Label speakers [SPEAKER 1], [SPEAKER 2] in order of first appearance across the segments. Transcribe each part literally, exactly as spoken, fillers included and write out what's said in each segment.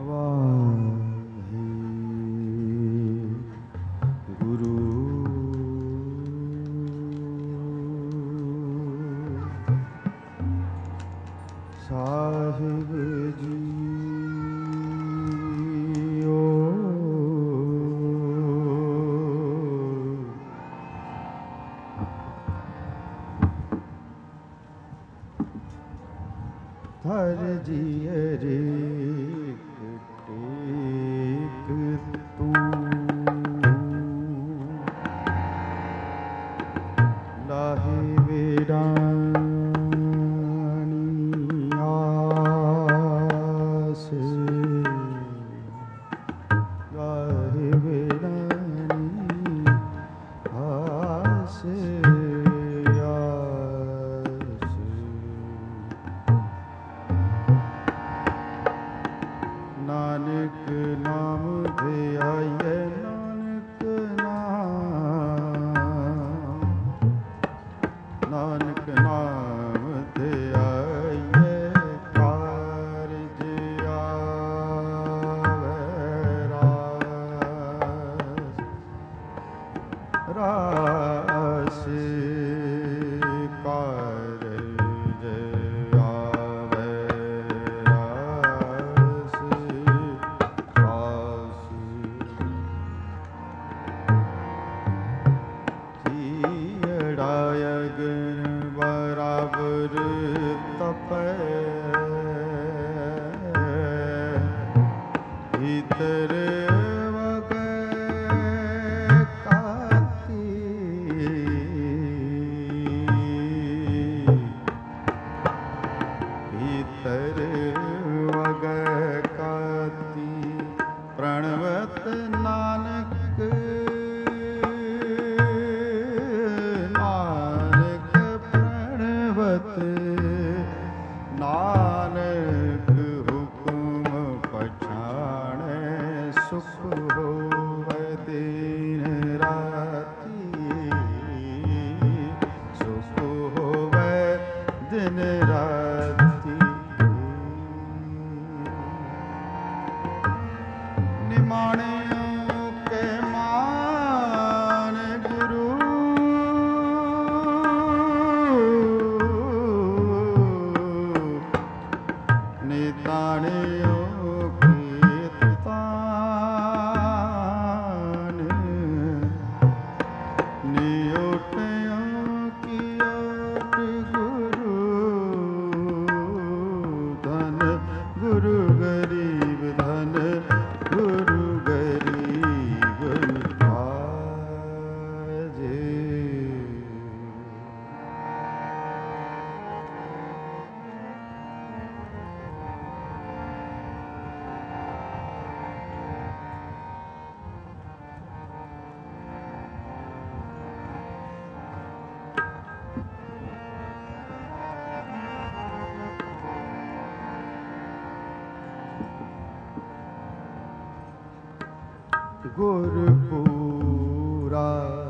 [SPEAKER 1] गुरपुरा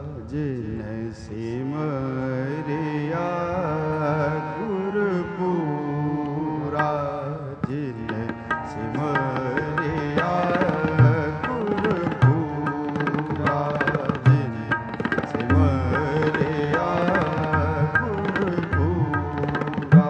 [SPEAKER 1] जिन सिमरिया गुरपुरा जिन सिमरिया गुरपुरा जिन सिमरिया गुरपुरा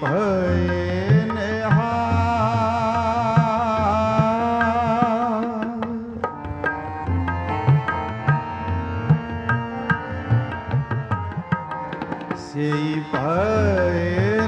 [SPEAKER 1] ਭਏ ਨਿਹਾਲ ਸਈ ਭਏ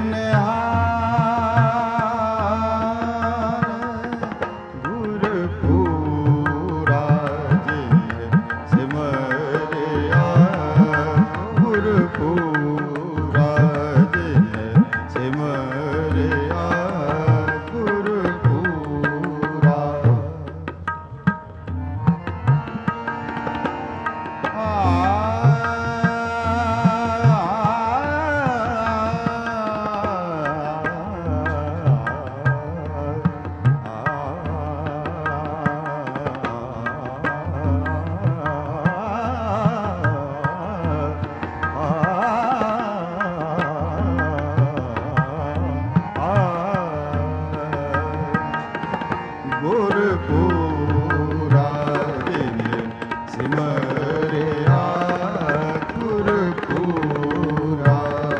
[SPEAKER 1] ਨਿਹਾਲ ਗੁਰ ਪੂਰਾ ਜਿਨ ਸਿਮਰਿਆ ਗੁਰ ਪੂਰਾ ਜਿਨ ਸਿਮਰਿਆ ਗੁਰ ਪੂਰਾ ਗੁਰ ਪੂਰਾ ਜਿਨ ਸਿਮਰਿਆ ਗੁਰ ਪੂਰਾ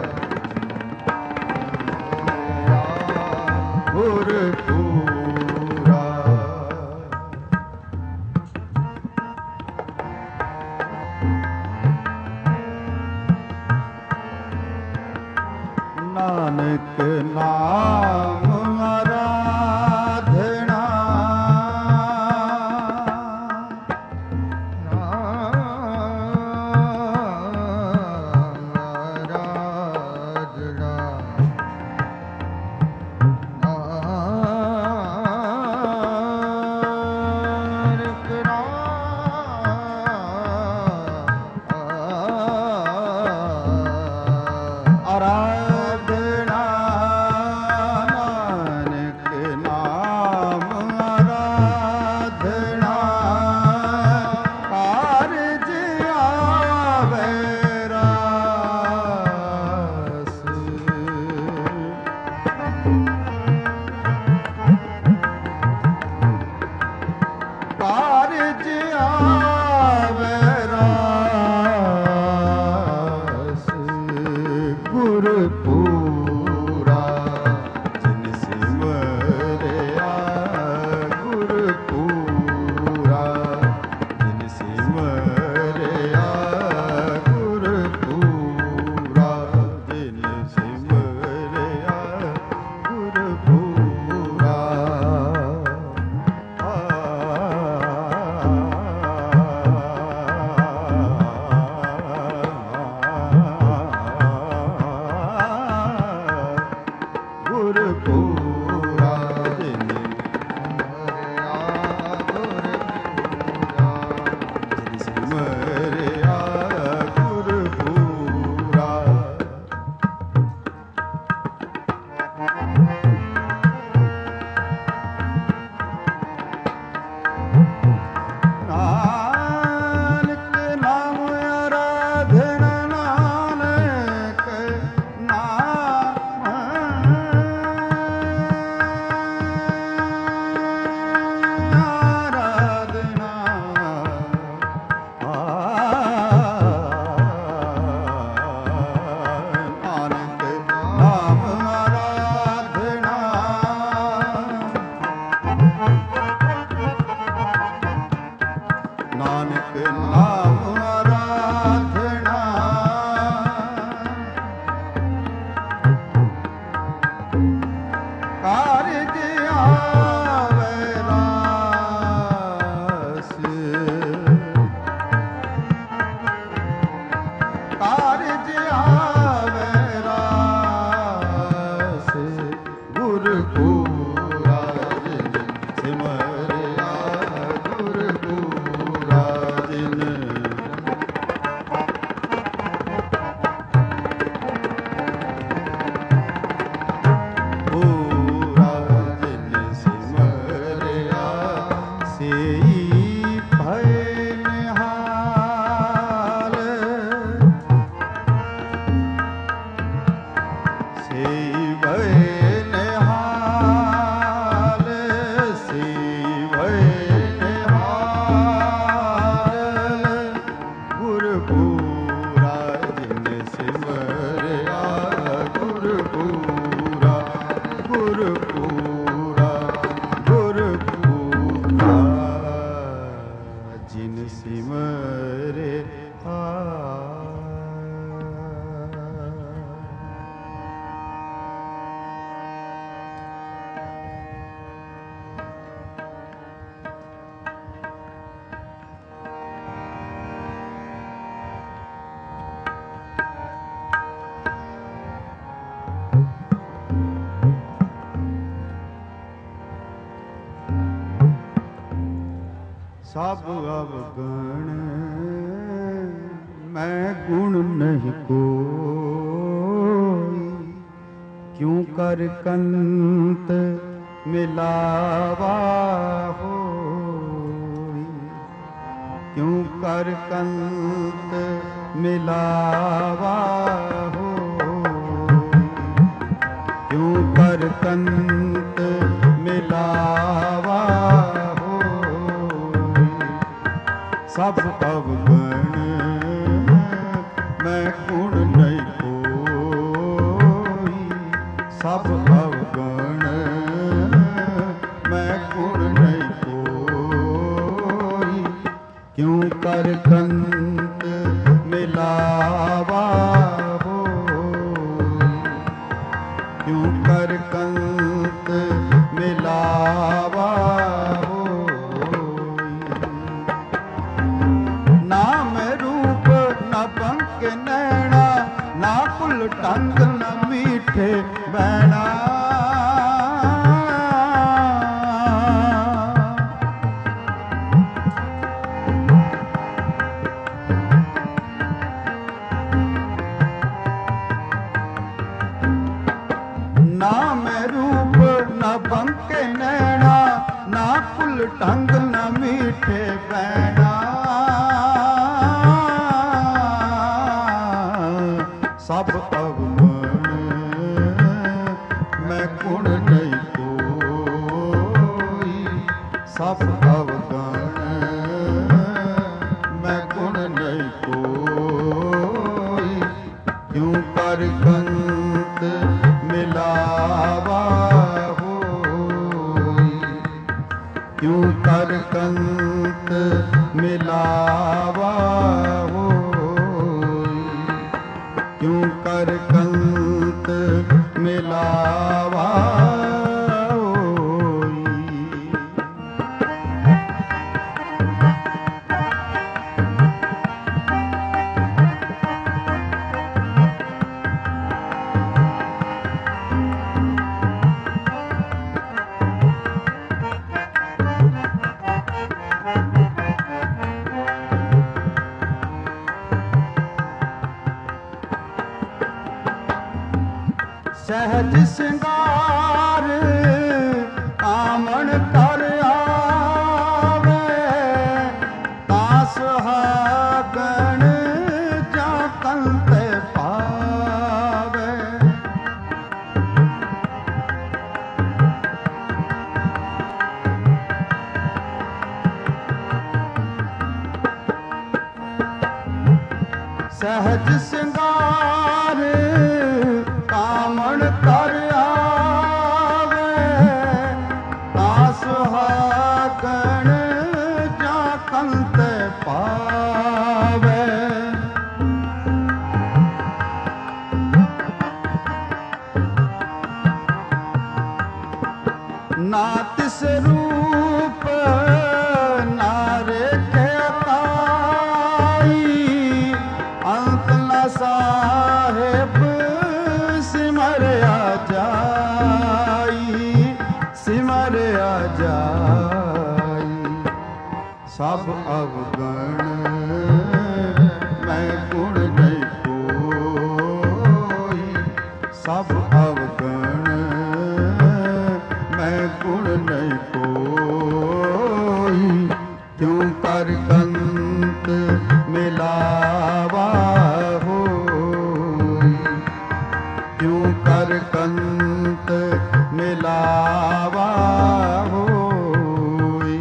[SPEAKER 1] ਗੁਰ ਪੂਰਾ ਨਾਨਕ ਨਾਮ ਆਰਾਧਨਾ ਆਰਾਧਨਾ ਨਾਨਕ ਨਾਮ ਆਰਾਧਨਾ ਕਾਰਜ ਆਵੇ ਰਾਸ ਕਾਰਜ ਆਵੇ ਰਾਸ ਗੁਰ ਪੂਰਾ ਜਿਨ ਸਿਮਰਿਆ ਗੁਰ ਪੂਰਾ ਜਿਨ ਸਿਮਰਿਆ ਗੁਰ ਪੂਰਾ ਜਿਨ ਸਿਮਰਿਆ ਗੁਰ ਪੂਰਾ ਗੁਰ ਪੂਰਾ ਜਿਨ ਸਿਮਰਿਆ ਗੁਰ ਪੂਰਾ ਨਾਨਕ ਨਾਮ ਆਰਾਧਨਾ ਨਾਨਕ ਨਾਮ ਆਰਾਧਨਾ ਨਾਨਕ ਨਾਮ ਆਰਾਧਨਾ ਨਾਨਕ ਨਾਮ ਆਰਾਧਨਾ ਕਾਰਜ ਆਵੇ ਰਾਸ ਕਾਰਜ ਆਵੇ ਰਾਸ ਗੁਰ ਪੂਰਾ ਜਿਨ ਸਿਮਰਿਆ ਗੁਰ ਪੂਰਾ ਜਿਨ ਪੂਰਾ ਜਿਨ ਸਿਮਰਿਆ ਸਈ ਭਏ ਨਿਹਾਲ ਸਈ ਭਏ ਨਿਹਾਲ ਸਈ ਸਭ ਅਵਗਣ ਮੈਂ ਗੁਣ ਨਹੀਂ ਕੋਈ, ਕਿਉ ਕਰ ਕੰਤ ਮਿਲਾਵਾ ਹੋਈ, ਕਿਉ ਕਰ ਕੰਤ ਮਿਲਾਵਾ ਹੋਈ, ਕਿਉ ਕਰ ਕੰਤ ਮਿਲਾਵਾ ਹੋਈ, ਸਭ ਅਵਗਣ ਮੈਂ ਗੁਣ ਨਹੀਂ ਕੋਈ, ਸਭ ਅਵਗਣ ਮੈਂ ਗੁਣ ਨਹੀਂ ਕੋਈ, ਕਿਉ ਕਰ ਕੰਤ ਮਿਲਾਵਾ ਹੋਈ, ਕਿਉ ਕਰ ਕੰਤ ਮਿਲਾਵਾ ਹੋਈ, ਨਾ ਮੈਂ ਰੂਪ ਨਾ ਬੰਕ ਨੈਣਾ, ਨਾ ਕੁਲ ਟੰਗ ਨਾ ਮੀਠੇ ਬੈਣਾ, ਨਾ ਮੈਂ ਰੂਪ ਨਾ ਬੰਕੇ ਨੈਣਾ, ਨਾ ਕੁਲ ਟੰਗ ਨਾ ਮੀਠੇ ਬੈਣਾ, ਸਭ ਅਵਗਣ ਮੈਂ ਗੁਣ ਨਹੀਂ ਕੋਈ, ਸਭ ਅਵਗਣ ਮੈਂ ਗੁਣ ਨਹੀਂ ਕੋਈ, ਕਿਉ ਕਰ ਕੰਤ ਮਿਲਾਵਾ ਹੋਈ, ਕਿਉ ਕਰ ਕੰਤ ਮਿਲਾਵਾ ਹੋਈ, ਕਿਉ ਕਰ ਕੰਤ ਮਿਲਾਵਾ ਹੋਈ। ਸਹਿਜ ਸਿੰਗਾਰ ਆਮਣ ਕਰ ਆਵੇ, ਤਾਂ ਸੁਹਾਗਣ ਜਾਂ ਕੰਤੇ ਪਾਵੇ, ਸਹਿਜ ਸਿੰਗਾਰ ਕਾਮਣ ਕਰ ਆਵੇ, ਤਾਂ ਸੁਹਾਗਣ ਜਾਂ ਕੰਤੇ ਪਾਵੇ, ਨਾ ਤਿਸ ਰੂਪ ਨਾ ਰੇਖਿਆ ਤਾਈ, ਅੰਤ ਨ ਸਾਹਿਬ ਸਿਮਰਿਆ ਜਾਈ, ਸਿਮਰਿਆ ਜਾਈ, ਸਭ ਅਵਗਣ ਮੈਂ ਗੁਣ ਨਹੀਂ ਕੋਈ, ਸਭ ਅਵਗਣ ਮੈਂ ਗੁਣ ਨਹੀਂ ਕੋਈ, ਕਿਉ ਕਰ ਕੰਤ ਮਿਲਾਵਾ ਹੋਈ, ਕਿਉ ਕਰ ਕੰਤ ਮਿਲਾਵਾ ਹੋਈ।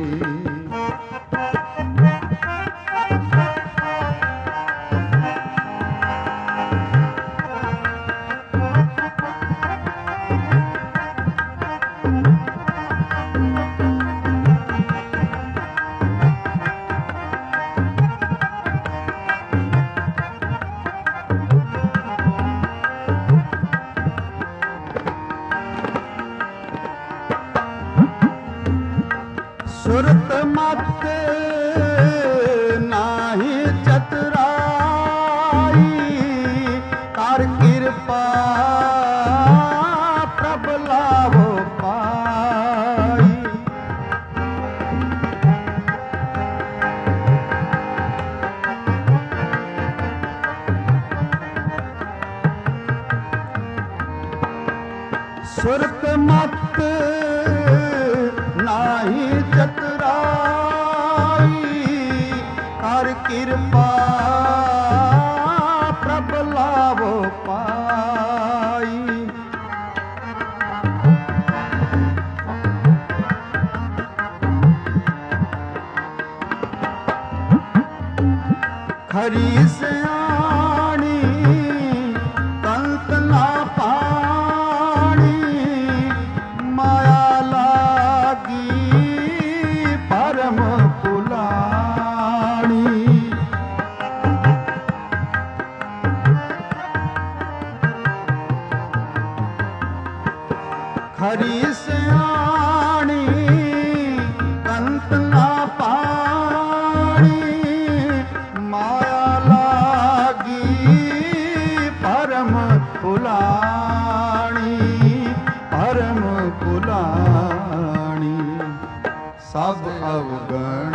[SPEAKER 1] ਸੁਰਤ ਮਤ ਨਾਹੀ ਚਤਰਾਈ, ਕਰ ਕਿਰਪਾ ਪ੍ਰਭ ਲਾਭੋ ਪਾਈ, सुरत मत नाही चतुराई कर कृपा प्रभ लावो पाई। खरी सियाणी कंत ना पानी माया लागी परम पुलाणी। खरी सियाणी कंत ना पानी माया लागी परम पुलाणी परम पुलाणी। सब अवगण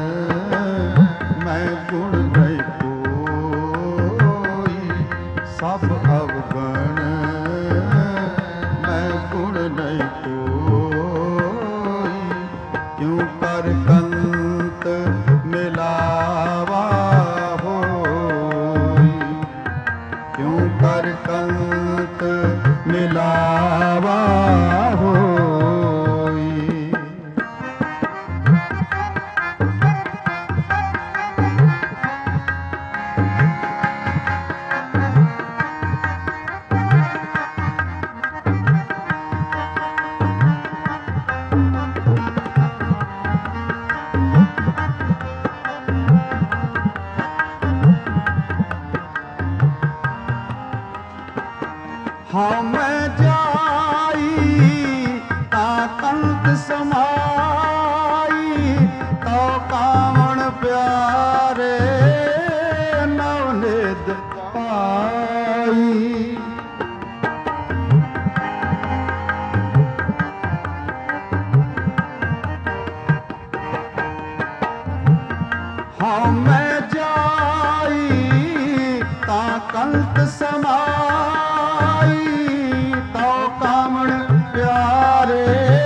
[SPEAKER 1] मैं गुण नहीं कोई सब अवगण मैं गुण नहीं कोई क्यों कर कंत मिलावा होई क्यों कर कंत मिलावा होई। हम जाई ता कंत समाई तो कामण प्यारे नवनिध पाई। हम जाई ता कंत समाई तो कामण प्यारे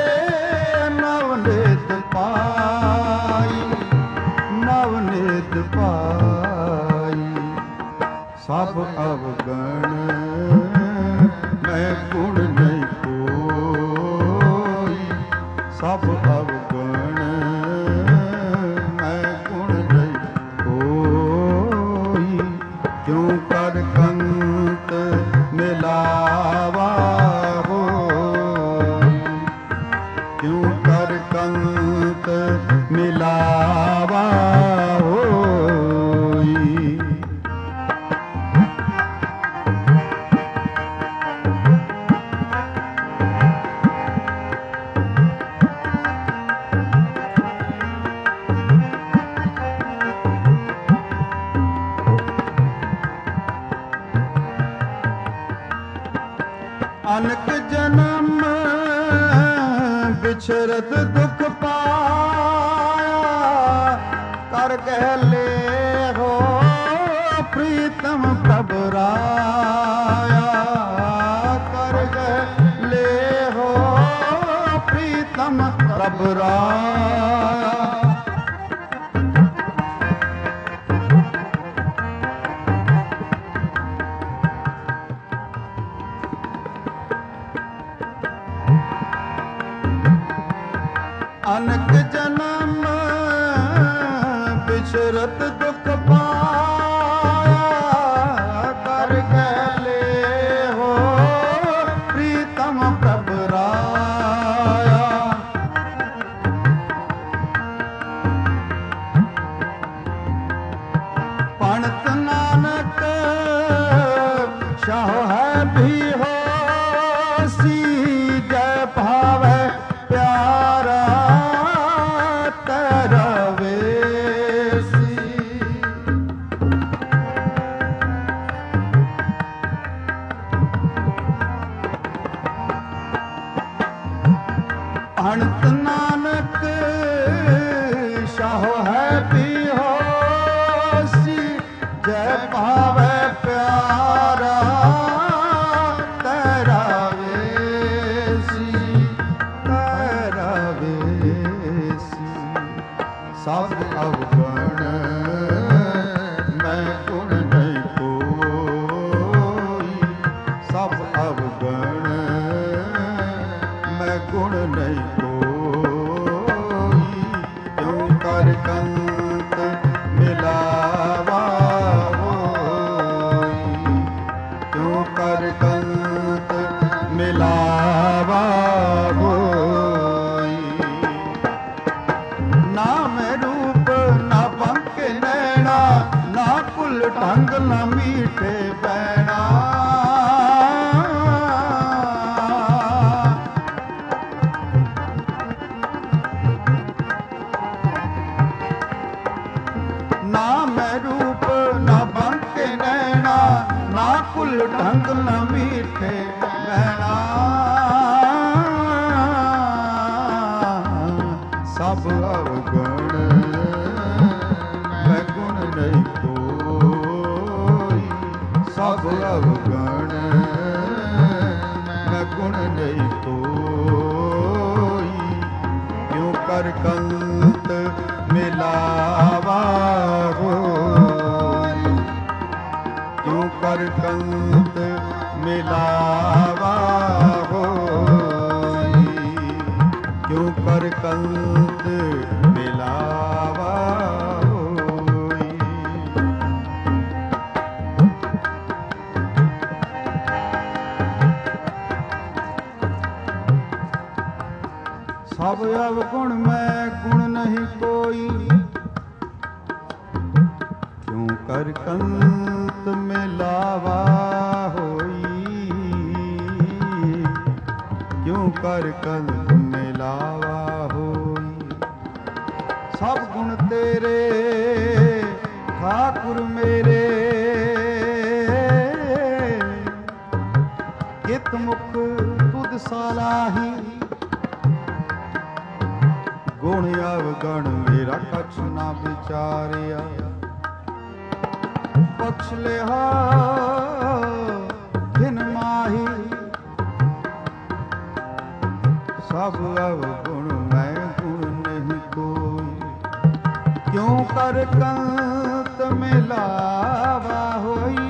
[SPEAKER 1] नवनिध पाई नवनिध पाई। सब अवगण मैं गुण नहीं कोई सब अवगण मैं गुण नहीं कोई क्यों कर कंत मिलावा होई क्यों कर कंत मिलावा होई। अनक जन्म बिछरत दुख पाया कर कहले हो प्रीतम प्रभु राया कर कहले हो प्रीतम प्रभु राया। अनक जन्म बिछरत दुख पाया कर कहले हो प्रीतम प्रभु राया। पणत नानक शाह है भी हो सी जय भावै प्यारा तरवेसी। ਸਭ ਅਵਗੁਣ ਮੈਂ ਗੁਣ ਨਹੀਂ ਕੋਈ, ਸਭ ਅਵਗੁਣ ਮੈਂ ਗੁਣ ਨਹੀਂ ਕੋਈ, ਕਿਉ ਕਰ ਕੰਤ ਮਿਲਾਵਾ ਹੋਈ, ਕਿਉ ਕਰ ਕੰਤ ਮਿਲਾਵਾ ਹੋਈ। ਨਾ ਮੈਂ ਰੂਪ ਨਾ ਬੰਕੇ ਨੈਣਾ, ਨਾ ਕੁਲ ਢੰਗ ਨਾ ਮੀਠੇ ਪੈਣਾ, ਨਾ ਮੈਂ ਰੂਪ ਨਾ ਬੰਕੇ ਨੈਣਾ, ਨਾ ਕੁਲ ਢੰਗ ਨਾ ਮੀਠੇ ਪੈਣਾ, ਸਭ ਅਵਗੁਣ ਮੈਂ ਗੁਣ ਨਹੀਂ ਕੋਈ, ਸਭ ਅਵਗੁਣ ਮੈਂ ਗੁਣ ਨਹੀਂ ਕੋਈ, ਕਿਉ ਕਰ ਕੰਤ ਮਿਲਾਵਾ ਹੋਈ, ਕਿਉ ਕਰ ਕੰਤ ਮਿਲਾਵਾ ਹੋਈ, ਕਿਉ ਕਰ ਕੰਤ ਮਿਲਾਵਾ ਹੋਈ। ਸਭ ਅਵਗੁਣ ਮੈਂ ਗੁਣ ਨਹੀਂ ਕੋਈ, ਕਿਉ ਕਰ ਕੰਤ ਮਿਲਾਵਾ ਹੋਈ, ਕਿਉ ਕਰ ਕੰਤ ਮਿਲਾਵਾ ਹੋਈ। ਸਭ ਗੁਣ ਤੇਰੇ ਠਾਕੁਰ ਮੇਰੇ, ਕਿਤ ਮੁਖ ਤੁਧ ਸਾਲਾਹੀ, ਗੁਣ ਅਵਗੁਣ ਮੇਰਾ ਕਛ ਨਾ ਵਿਚਾਰਿਆ, ਬਖਸ਼ ਲਿਆ ਖਿਨ ਮਾਹੀ, ਸਭ ਅਵਗੁਣ ਮੈਂ ਗੁਣ ਨਹੀਂ ਕੋਈ, ਕਿਉ ਕਰ ਕੰਤ ਮਿਲਾਵਾ ਹੋਈ,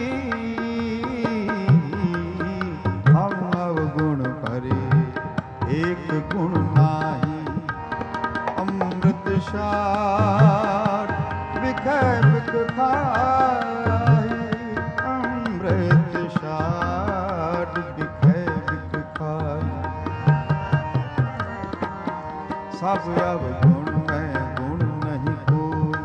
[SPEAKER 1] ਹਮ ਅਵਗੁਣ ਭਰੇ ਏਕ ਗੁਣ ਨਾਹੀ, ਅੰਮ੍ਰਿਤ ਸਾਰ ਵਿਖੇ ਵਿਖ ਖਾਹੀ, ਅੰਮ੍ਰਿਤ ਸਾਰ ਵਿਖੇ ਵਿਖ ਖਾਹੀ, ਸਭ ਅਵਗੁਣ ਮੈਂ ਗੁਣ ਨਹੀਂ ਕੋਈ,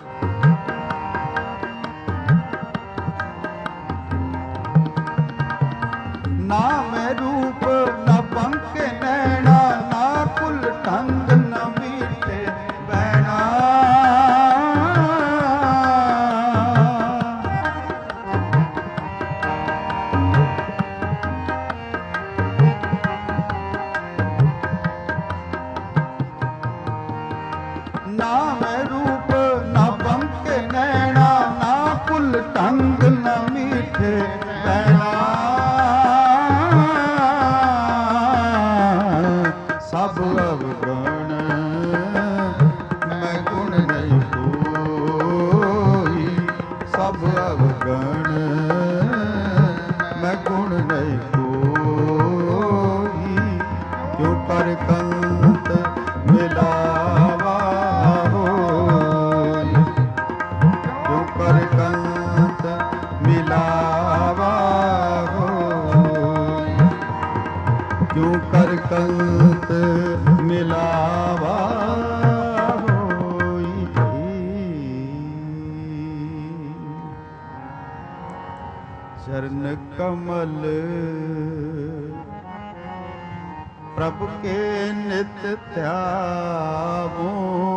[SPEAKER 1] ਨਾ ਮੈਂ ਰੂਪ ਨਾ ਬੰਕੇ ਨੈਣਾ, ਨਾ ਕੁਲ ਢੰਗ ਨਾ ਮੀਠੇ ਬੈਣਾ, ਨਾ ਮੈਂ ਰੂਪ ਨਾ ਬੰਕੇ ਨੈਣਾ, ਨਾ ਕੁਲ ਢੰਗ ਨਾ ਮੀਠੇ ਬੈਣਾ, ਸਭ ਅਵਗੁਣ ਮੈਂ ਗੁਣ ਨਹੀਂ ਕੋਈ, ਸਭ ਅਵਗੁਣ ਮੈਂ ਗੁਣ ਨਹੀਂ ਕੋਈ, ਕਿਉ ਕਰ ਕੰਤ ਮਿਲਾਵਾ ਹੋਈ, ਕਿਉ ਕਰ ਕੰਤ ਮਿਲਾਵਾ ਹੋਈ, ਕਿਉ ਕਰ ਕੰਤ ਮਿਲਾਵਾ ਹੋਈ। ਚਰਨ ਕਮਲ ਪ੍ਰਭ ਕੇ ਨਿਤ ਧਿਆਵੋ,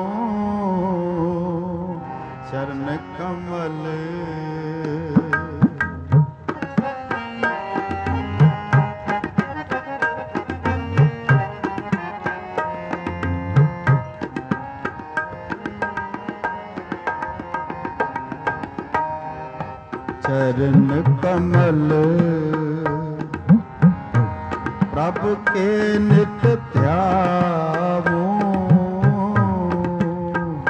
[SPEAKER 1] ਚਰਨ ਕਮਲ चरण कमल प्रभु के नित ध्यावो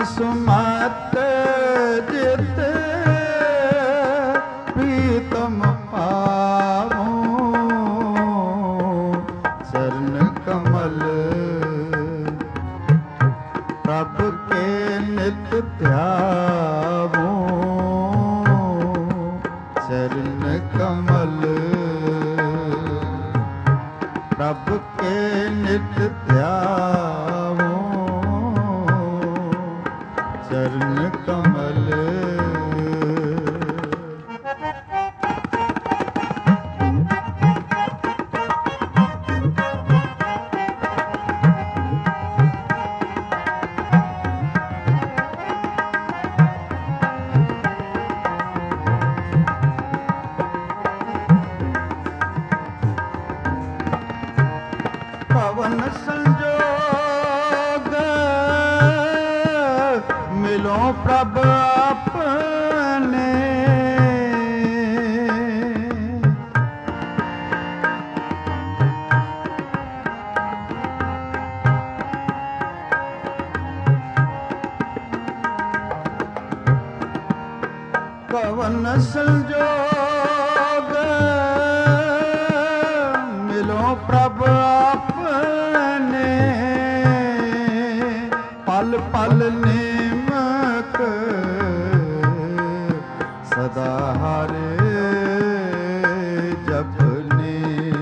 [SPEAKER 1] ਸੁਮਤ ਜਿਤ ਪ੍ਰੀਤਮ ਪਾਵੋ ਚਰਨ ਕਮਲ ਪ੍ਰਭ ਕੇ ਨਿਤ ਧਿਆਵੋ ਚਰਨ ਕਮਲ ਪ੍ਰਭ ਕੇ ਨਿਤ ਧਿਆਵੋ ਚਰਨ ਕਮਲ ਪਵਨ ਸੰਜੋਗ ਮਿਲੋ ਪ੍ਰਭ ਆਪਣੇ ਪਵਨ ਸੰਜੋਗ ਮਿਲੋ ਪ੍ਰਭ ਆਪਣੇ ਪਲ ਪਲ ਨੇਮਕ ਸਦਾ ਹਰੇ ਜਪਨੇ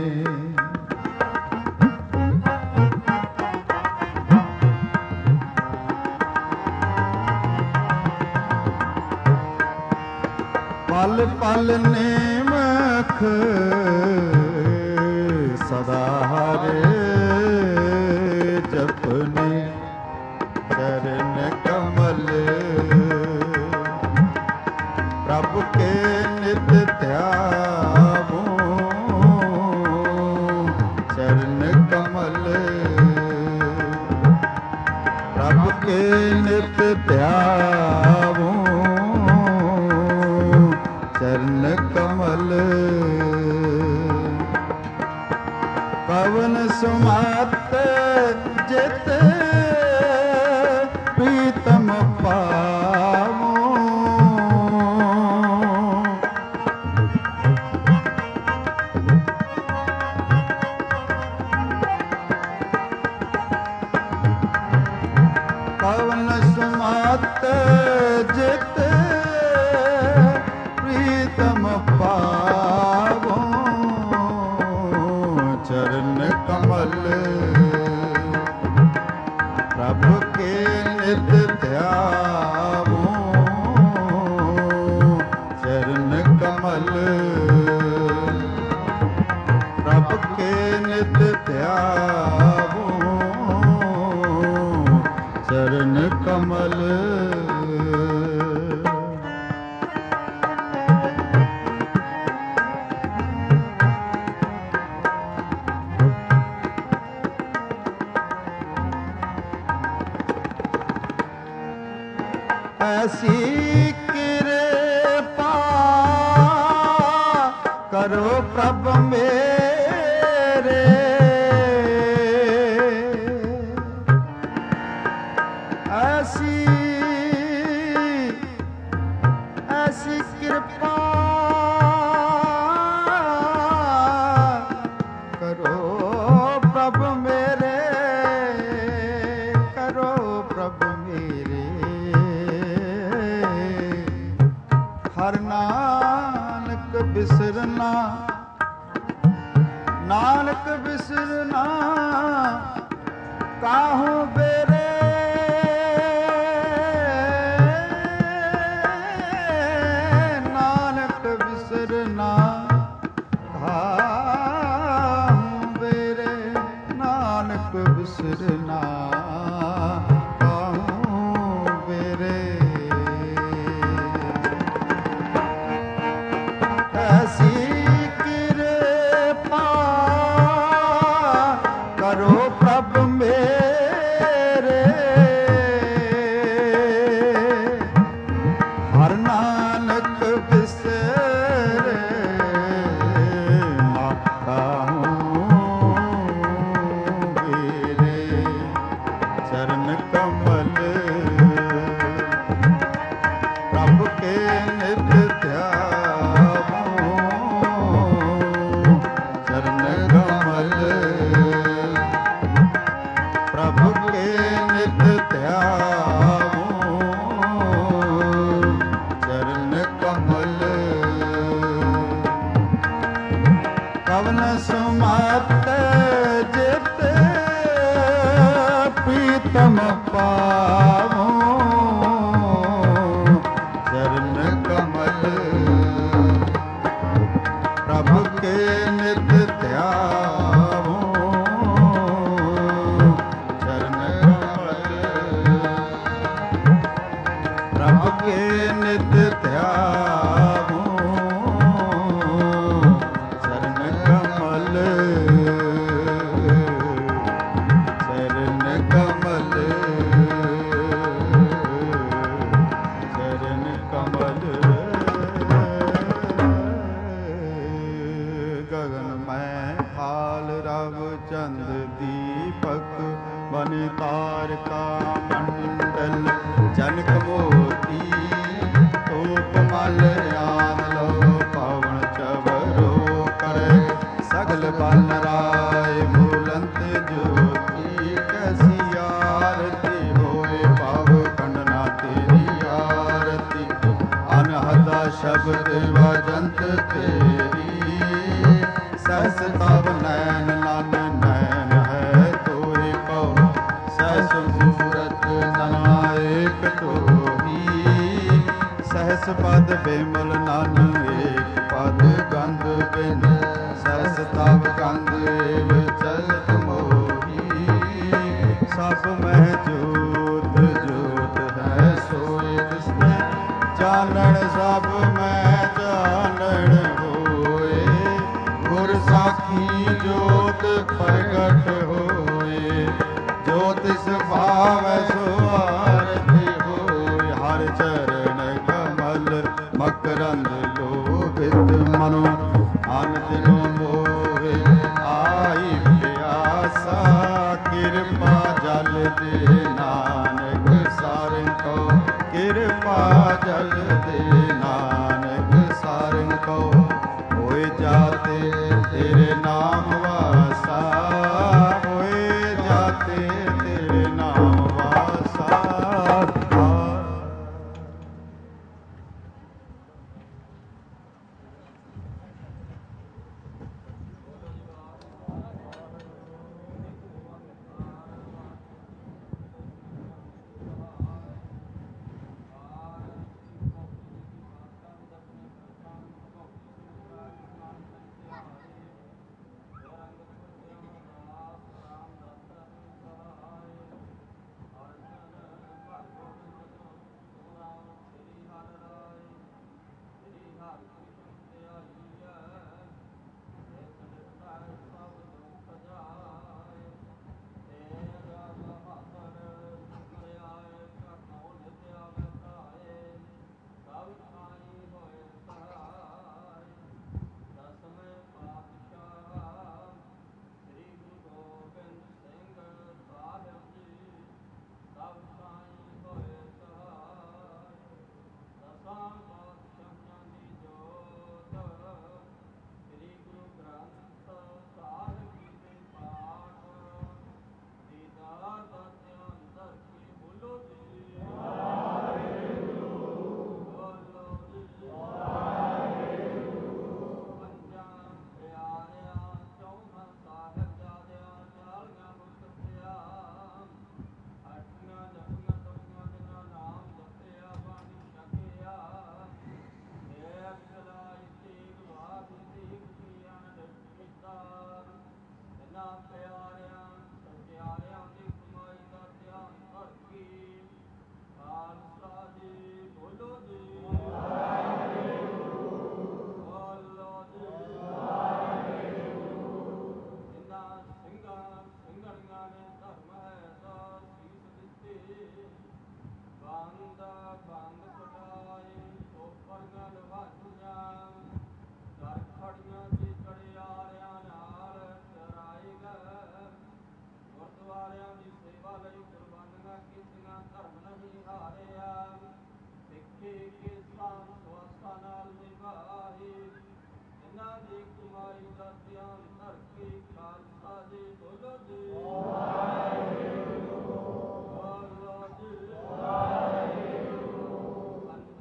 [SPEAKER 1] ਪਲ ਪਲ ਨੇਮਕ ਸਦਾ ਹਰੇ ਜਪਨੇ ਚਰਨ ਕਮਲ ਪ੍ਰਭ ਕੇ ਨਿਤ ਧਿਆਵੋ ਚਰਨ ਕਮਲ ਪ੍ਰਭ ਕੇ ਨਿਤ ਧਿਆਵੋ ਚਰਨ ਕਮਲ ਪਵਨ ਸੁਮਤ ਜਿਤ ਪ੍ਰੀਤਮ ਪਾਵੋ ਪਵਨ ਸੁਮਤ ਜਿਤ ਪ੍ਰੀਤਮ ਪਾਵੋ ਚਰਨ ਕਮਲ ਪ੍ਰਭ ਕੇ ਨਿਤ ਧਿਆਵੋ ਚਰਨ ਕਮਲ ਪ੍ਰਭ ਕੇ ਨਿਤ ਧਿਆਵੋ ਚਰਨ ਕਮਲ ਐਸੀ ਕਿਰਪਾ ਕਰੋ ਪ੍ਰਭ ਮੇਰੇ ਐਸੀ ਐਸੀ ਕਿਰਪਾ ਕਰੋ ਪ੍ਰਭ ਮੇਰੇ ਕਰੋ ਪ੍ਰਭ ਮੇਰੇ ਹਰ ਨਾਨਕ ਬਿਸਰਨਾ ਨਾਨਕ ਬਿਸਰਨਾ ਕਾਹੂ ਬੇਰੇ ਨਾਨਕ ਬਿਸਰਨਾ ਕਾਹੂ ਬੇਰੇ ਨਾਨਕ ਬਿਸਰਨਾ ਕਰੋ ਪ੍ਰਭ ਮੇਰੇ ਕਵਨ ਸੁਮਤ ਜਿਤ ਪ੍ਰੀਤਮ ਪਾਵੋ ਚਰਨ ਕਮਲ ਪ੍ਰਭ ਕੇ ਨਿਤ ਧਿਆਵੋ ਚਰਨ ਕਮਲ ਪ੍ਰਭ ਕੇ ਨਿਤ ਧਿਆਵੋ ਚਰਨ ਕਮਲ ਚਰਨ ਕਮਲ ਚਰਨ ਕਮਲ ਗਗਨ ਮੈਂ ਹਾਲ ਰਵ ਚੰਦ ਦੀਪਕ ਬਨਿ ਤਾਰਕਾ ਮੰਡਲ ਜਨਕ ਮੋਤੀ ਧੂਪ ਮਲ ਆਨ ਲੋ ਪਵਨ ਚਵਰੋ ਕਰੇ ਸਗਲ ਬਲ ਰਾਏ ਬੁਲੰਤ ਜੋਤੀ ਕੈਸੀ ਆਰਤੀ ਹੋਏ ਪਾਵ ਖੰਡਨਾ ਤੇਰੀ ਆਰਤੀ ਅਨਹਦਾ ਸ਼ਬਦ ਵਜੰਤ ਤੇਰੀ ਸਹਸ ਤਬ ਨੈਣ ਨਨ ਨੈਣ ਹੈ ਤੋਏ ਪਉ ਸਹਸ ਸੂਰਤ ਨਾਇਕ ਟੋਹੀ ਸਹਸ ਪਦ ਬੇਮਲ ਨਨ ਏਕ ਪਦ ਗੰਧ ਬਿਨ ਸਹਸ ਤਬ ਗੰਧ ਏਵ ਚਲਤ ਮੋਹੀ ਸਭ ਮਹਿ ਜੋਤ ਜੋਤ ਹੈ ਸੋਇ ਦਿਸੈ ਚਾਨਣ ਸਭ ਮੈਂ ਚਾਨਣ ਹੋਏ ਗੁਰ ਸਾਖੀ ਜੋਤ ਪ੍ਰਗਟ ਹੋਏ ਜੋ ਤਿਸ ਭਾਵੈ ਸੋ ਆਰਤੀ ਹੋਏ ਹਰ ਚਰਨ ਕਮਲ ਮਕਰੰਦ ਲੋਭਿਤ ਮਨੋ ਅਨ ਦਿਨੋ ਮੋਹਿ ਆਈ ਪਿਆਸਾ ਕਿਰਪਾ ਜਲ ਦੇ ਨਾਨਕ ਸਾਰਿੰ ਕੋ ਕਿਰਪਾ ਜਲ ਦੇ ਨਾਨਕ ਸਾਰਿੰ ਕੋ ਹੋਏ ਜਾਤੇ ਤੇਰੇ ਨਾਮ ਵਾਸਾ ਹੋਏ ਜਾਤੇ ਤੇਰੇ ਨਾਮ ਵਾਸਾ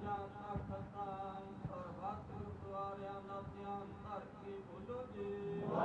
[SPEAKER 2] ਧਿਆਨ ਧਰ ਕੇ ਬੋਲੋ ਜੀ।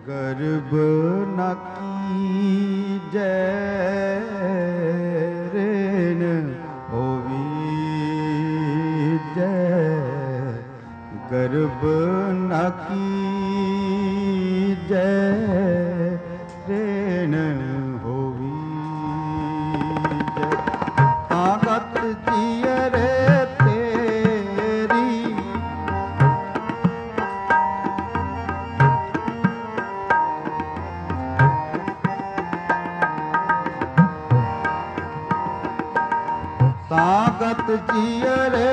[SPEAKER 1] ਗਰਬ ਨ ਕੀਜੈ ਰੇਨ ਹੋਵੀਜੈ, ਗਰਬ ਨ ਕੀਜੈ ਰੇਨ ਹੋਵੀਜੈ। ਤਾਕਤ ਜੀਅਰੇ ਤੇਰੀ, ਤਾਕਤ ਜੀਅਰੇ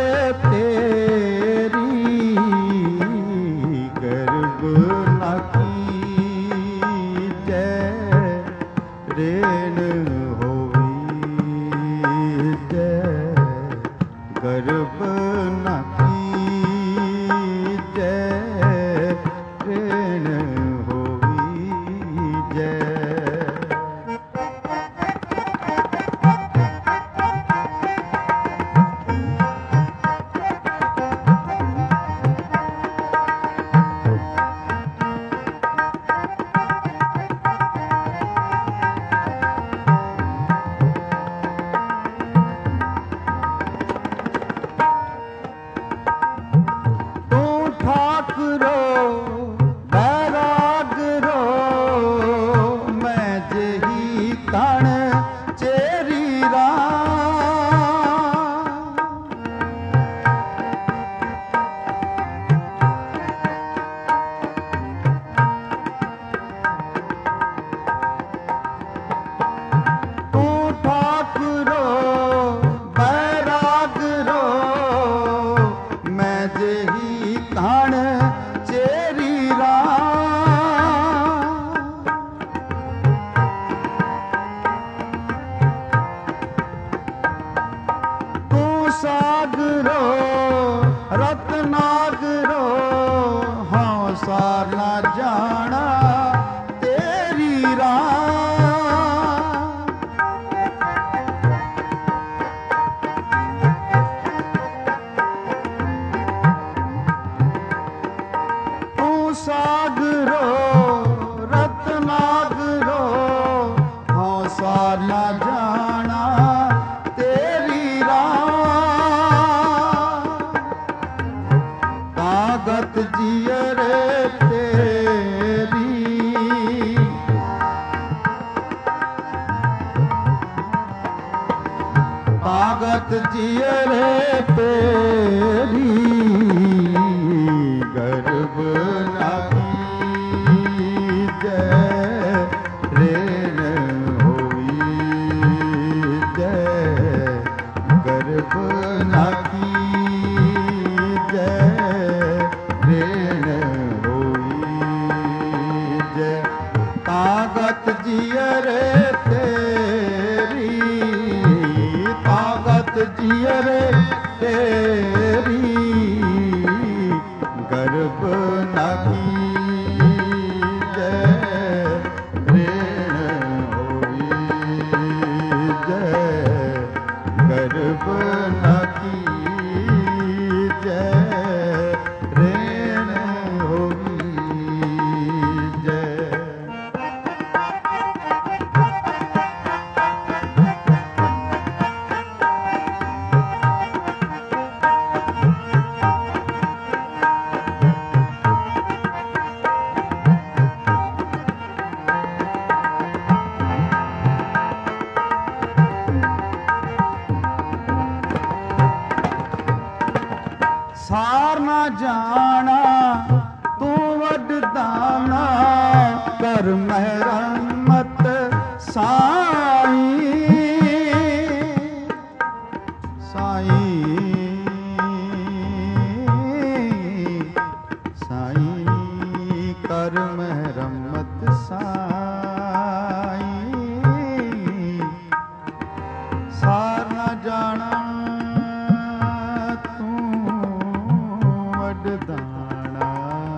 [SPEAKER 1] ਤੇਰੀ, ਗਰਬ ਨ ਕੀਜੈ ਰੇਨ ਹੋਵੀਜੈ, ਗਰਬ ਨ ਕੀਜੈ ਰੇਨ ਹੋਵੀਜੈ। ਤਾਕਤ ਜੀਅਰੇ ਤੇਰੀ, ਗਰਬ ਨ ਕੀਜੈ ਰੇਨ ਹੋਵੀਜੈ, ਗਰਬ ਨ ਕੀਜੈ ਰੇਨ ਹੋਵੀਜੈ। ਤਾਕਤ ਜੀਅਰੇ ਤੇਰੀ, ਤਾਕਤ ਜੀਅਰੇ ਤੇਰੀ, ਗਰਬ ਨ ਕੀਜੈ ਰੇਨ ਹੋਵੀਜੈ, ਗਰਬ ਨ ਕੀਜੈ ਰੇਨ ਹੋਵੀਜੈ। ਸਾਰ ਨਾ ਜਾਣਾ ਤੂੰ ਵੱਡਦਾਨਾ, ਕਰ ਮਿਹਰਮਤ ਸਾਈਂ, ਸਾਈਂ ਸਾਈਂ ਕਰ ਮਿਹਰਮਤ ਸਾਈਂ। ਸਾਰ ਨਾ ਜਾਣਾ ਦਾਣਾ,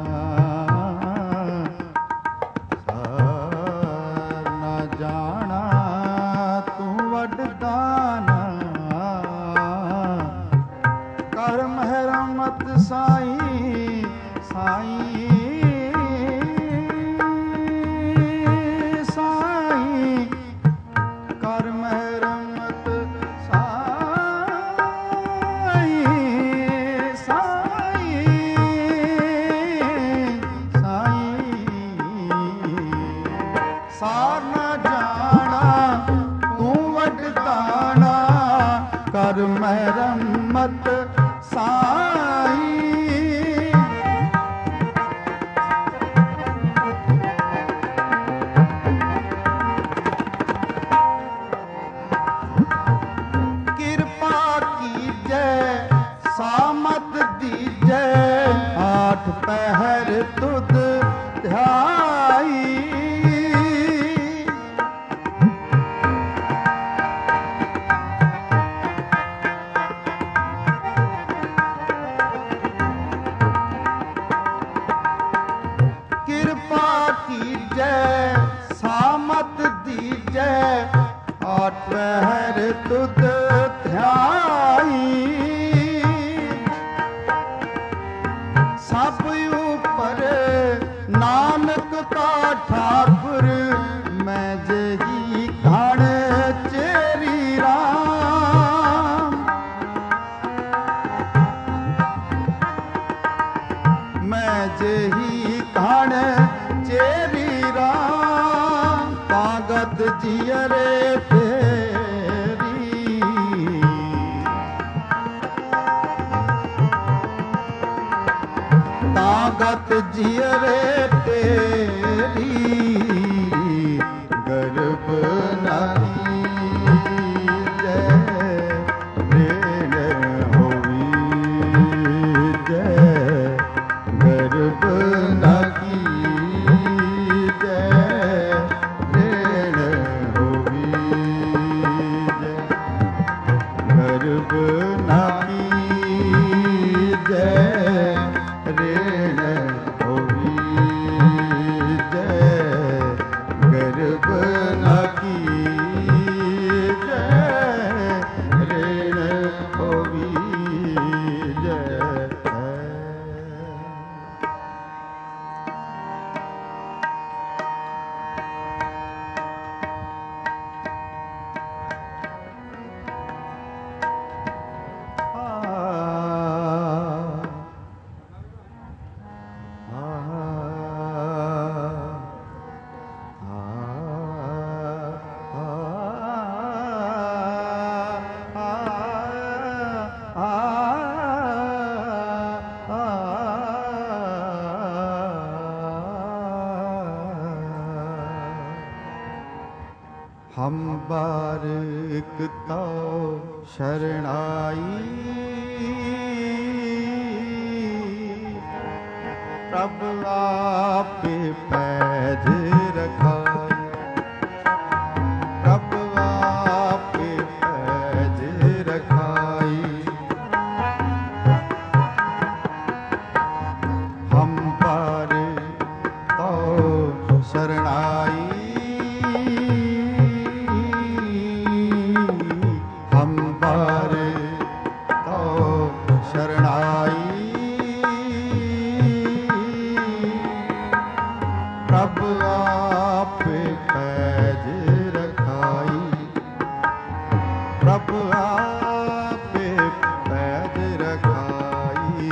[SPEAKER 1] ਸਾਰ ਨਾ ਜਾਣਾ ਸਾਰ ਨਾ ਜਾਣਾ ਤੂੰ ਵਡਦਾਣਾ ਕਰ ਮਰਮਤ ਸਾਈ ਕਿਰਪਾ ਕੀਜੈ ਸਾਮਤ ਦੀਜੈ ਆਠ ਪਹਿਰ ਤੁਧ ਧਿਆਈ ਸਾਮਤ ਦੀਜੈ ਆਠ ਪਹਿਰ ਤੁਧ ਧਿਆਈ ਸਭ ਉਪਰ ਨਾਨਕ ਕਾ ਠਾਕੁਰ ਮੈਂ ਜਹੀ ਘੜ ਚੇਰੀ ਰਾਮ ਮੈਂ ਜਹੀ ਘੜ ਚੇਰੀ ਰਾਮ ਤਾਗਤ ਜੀਅਰੇ ਫੇਰੀ ਤਾਗਤ ਜੀਅਰੇ ਤੇਰੀ ਗਰਭ ਨਾਹੀ ਜੈ ਰੇਣ ਹੋਈ ਜੈ ਗਰਭ ਨਾਹੀ ਹਮ ਬਾਰਿਕ ਤਉ ਸ਼ਰਣਾਈ ਪ੍ਰਭ ਆਪੇ ਪੈਜ ਰਖਾਈ ਪ੍ਰਭ ਆਪੇ ਪੈਜ ਰਖਾਈ ਹਮ ਬਾਰਿਕ ਤਉ ਸ਼ਰਣਾਈ ਪ੍ਰਭ ਆਪੇ ਪੈਜ ਰਖਾਈ ਪ੍ਰਭ ਆਪੇ ਪੈਜ ਰਖਾਈ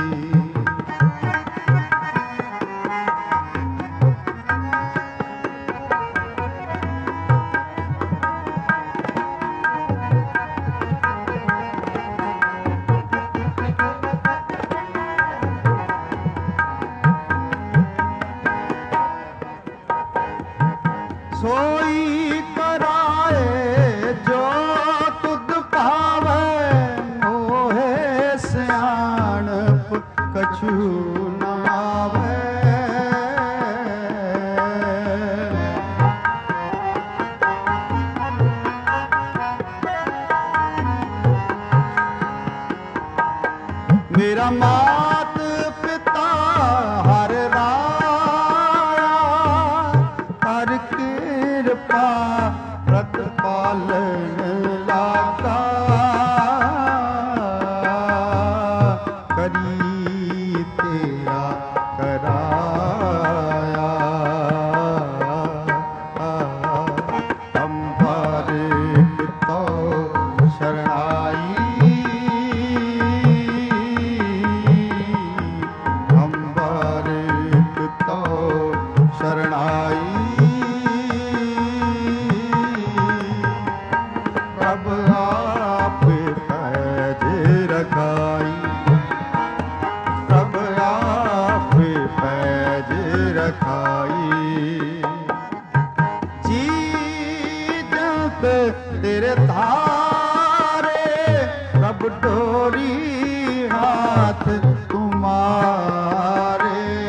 [SPEAKER 1] ਸੋਈ ਕਰਾਏ ਜੋ ਤੁਧ ਭਾਵੈ ਮੋਹਿ ਸਿਆਣਪ ਕਛੂ ਨ ਆਵੈ ਮੇਰਾ ਮਾਤ ਪਿਤਾ ਹਰ ਰਾਇਆ ਹਰ ਕਿਰਪਾ ਪ੍ਰਤਪਾਲਨ ਲਾਗਾ ਕਰੀ ਤੇਰਾ ਕਰਾਇਆ ਅੰਬਾਰਿਕ ਤਉ ਸ਼ਰਣਾਈ ਅੰਬਾਰਿਕ ਤਉ ਸ਼ਰਣਾਈ तेरे धारे, प्रभु डोरी हाथ तुम्हारे।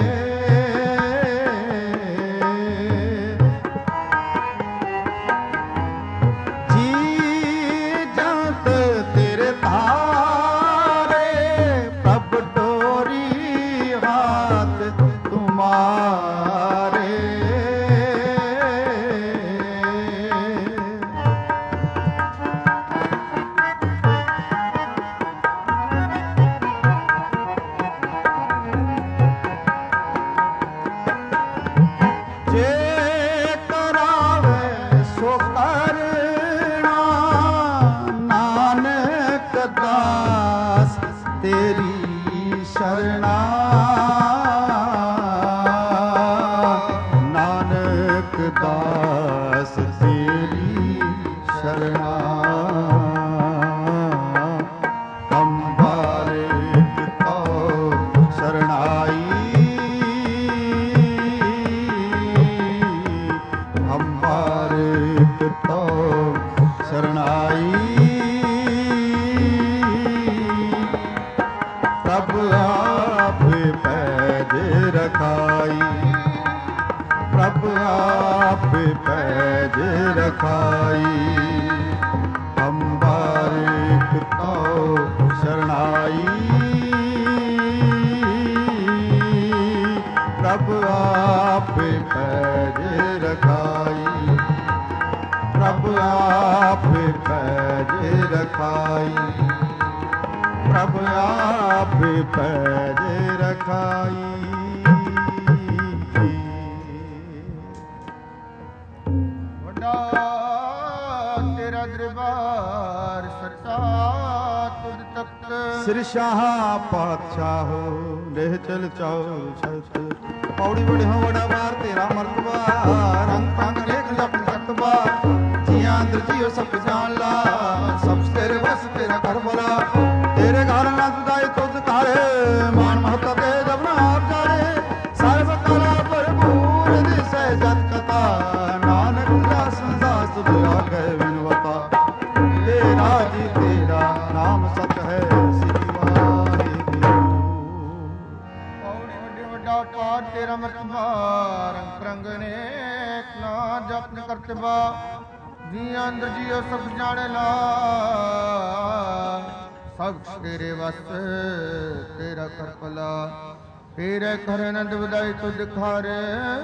[SPEAKER 1] सिर शाह पातशाहो लेह चल चाओ छत पौड़ी बड़े हो बड़ा बार तेरा मर्तबा रंग पंग देख जप सकबा जिया अंदर जियो सब जान ला सब तेरे बस तेरा घर भला तेरे घर ना जुदाई तो तारे मान महता ते जब ना आप जाने सर्व कला भरपूर दिसे जत कथा नानक दास दास तुझ आगे विनवता तेरा जी तेरा नाम सत है तेरा मर्तबा रंग रंग नेक ना जपन करतबा जिया अंदर जियो सब जाने ला सब तेरे वस तेरा करपला तेरे घर नंद बधाई तो दिखारे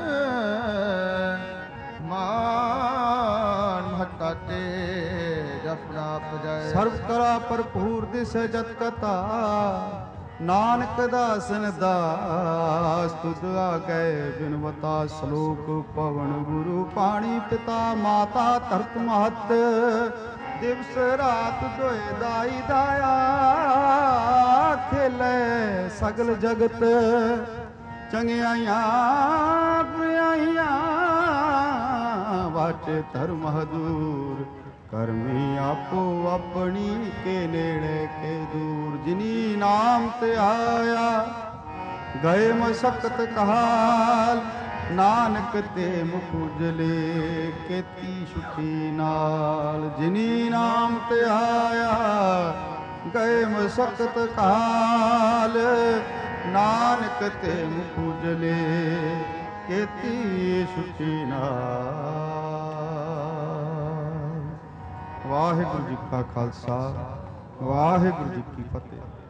[SPEAKER 1] मान महता ते जपना पजाए सर्व कला भरपूर दिस जत कथा नानक दासन दास तुझ आगे बिनवता श्लोक पवन गुरु पाणी पिता माता धरत महत दिवस रात दोए दाई दाया खेले सगल जगत चंगियाइयां बुराइयां वाटे धर्म दूर करमी आपो अपनी के नेड़े के दूर जिनी नाम ते आया गए मशक्कत कहाल नानक ते मुख उजले केती सुखी नाल जिनी नाम ते आया गए मशक्कत कहाल नानक ते मुख उजले केती सुखी नाल। ਵਾਹਿਗੁਰੂ ਜੀ ਕਾ ਖਾਲਸਾ ਵਾਹਿਗੁਰੂ ਜੀ ਕੀ ਫਤਿਹ।